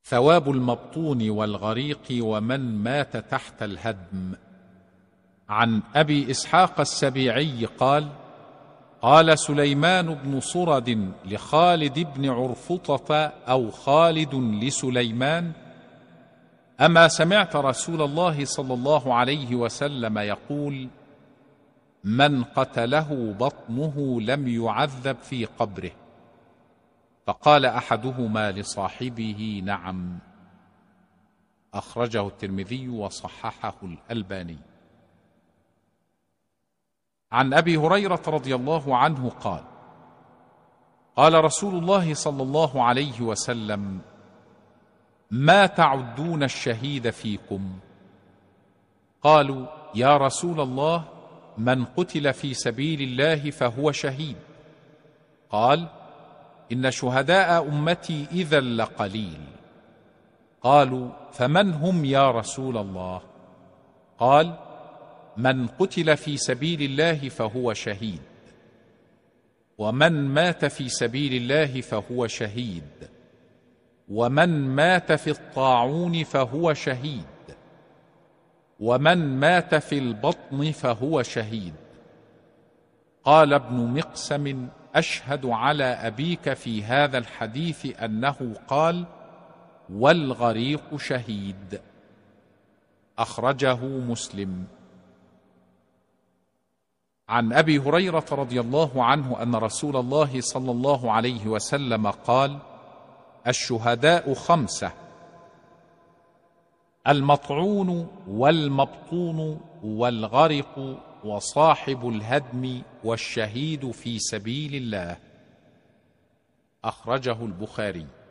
ثواب المبطون والغريق ومن مات تحت الهدم. عن أبي إسحاق السبيعي قال: قال سليمان بن صرد لخالد بن عرفطة أو خالد لسليمان: أما سمعت رسول الله صلى الله عليه وسلم يقول: من قتله بطنه لم يعذب في قبره؟ فقال أحدهما لصاحبه: نعم. أخرجه الترمذي وصححه الألباني. عن أبي هريرة رضي الله عنه قال: قال رسول الله صلى الله عليه وسلم: ما تعدون الشهيد فيكم؟ قالوا: يا رسول الله، من قتل في سبيل الله فهو شهيد. قال: إن شهداء أمتي إذا لقليل. قالوا: فمن هم يا رسول الله؟ قال: من قتل في سبيل الله فهو شهيد، ومن مات في سبيل الله فهو شهيد، ومن مات في الطاعون فهو شهيد، ومن مات في البطن فهو شهيد. قال ابن مقسم: أشهد على أبيك في هذا الحديث أنه قال: والغريق شهيد. أخرجه مسلم. عن أبي هريرة رضي الله عنه أن رسول الله صلى الله عليه وسلم قال: الشهداء 5: المطعون والمبطون والغرق وصاحب الهدم والشهيد في سبيل الله. أخرجه البخاري.